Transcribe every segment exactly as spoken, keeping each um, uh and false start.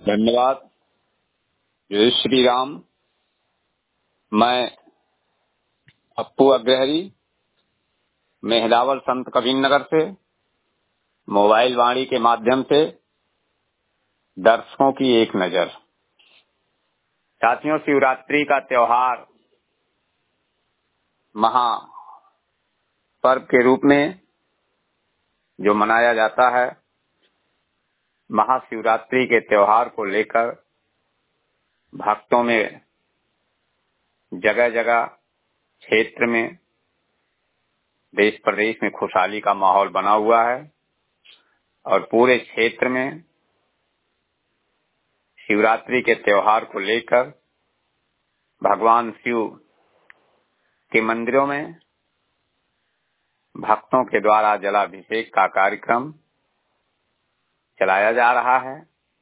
धन्यवाद। जय श्री राम। मैं पप्पू अग्रहरी मेहदावल संत कबीरनगर से मोबाइल वाणी के माध्यम से दर्शकों की एक नजर। साथियों, शिवरात्रि का त्योहार महा पर्व के रूप में जो मनाया जाता है, महाशिवरात्रि के त्योहार को लेकर भक्तों में जगह जगह क्षेत्र में देश प्रदेश में खुशहाली का माहौल बना हुआ है और पूरे क्षेत्र में शिवरात्रि के त्योहार को लेकर भगवान शिव के मंदिरों में भक्तों के द्वारा जलाभिषेक का कार्यक्रम चलाया जा रहा है।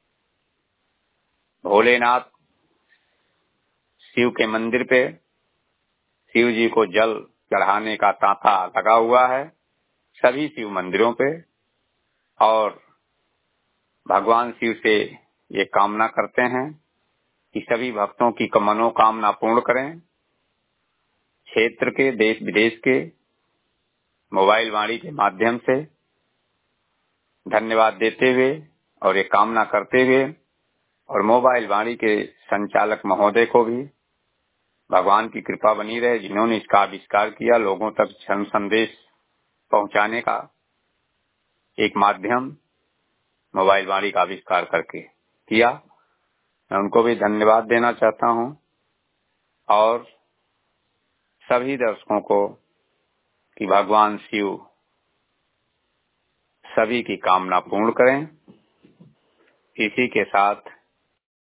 भोलेनाथ शिव के मंदिर पे शिव जी को जल चढ़ाने का तांता लगा हुआ है सभी शिव मंदिरों पे, और भगवान शिव से ये कामना करते हैं कि सभी भक्तों की मनोकामना पूर्ण करें। क्षेत्र के देश विदेश के मोबाइल वाणी के माध्यम से धन्यवाद देते हुए और ये कामना करते हुए और मोबाइल वाणी के संचालक महोदय को भी भगवान की कृपा बनी रहे, जिन्होंने इसका आविष्कार किया, लोगों तक जन संदेश पहुंचाने का एक माध्यम मोबाइल वाणी का आविष्कार करके किया। मैं उनको भी धन्यवाद देना चाहता हूं और सभी दर्शकों को कि भगवान शिव सभी की कामना पूर्ण करें। इसी के साथ